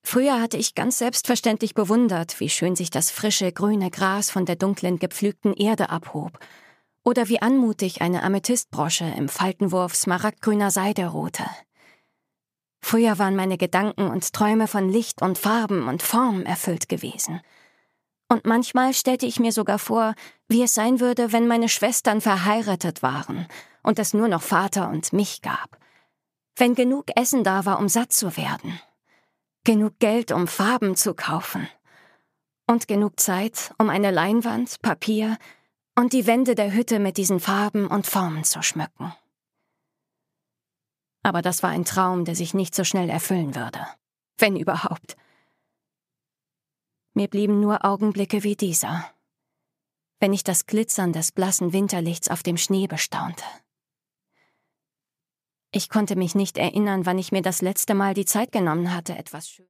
Früher hatte ich ganz selbstverständlich bewundert, wie schön sich das frische, grüne Gras von der dunklen, gepflügten Erde abhob. Oder wie anmutig eine Amethystbrosche im Faltenwurf smaragdgrüner Seide ruhte. Früher waren meine Gedanken und Träume von Licht und Farben und Formen erfüllt gewesen. Und manchmal stellte ich mir sogar vor, wie es sein würde, wenn meine Schwestern verheiratet waren und es nur noch Vater und mich gab. Wenn genug Essen da war, um satt zu werden. Genug Geld, um Farben zu kaufen. Und genug Zeit, um eine Leinwand, Papier und die Wände der Hütte mit diesen Farben und Formen zu schmücken. Aber das war ein Traum, der sich nicht so schnell erfüllen würde. Wenn überhaupt. Mir blieben nur Augenblicke wie dieser. Wenn ich das Glitzern des blassen Winterlichts auf dem Schnee bestaunte. Ich konnte mich nicht erinnern, wann ich mir das letzte Mal die Zeit genommen hatte, etwas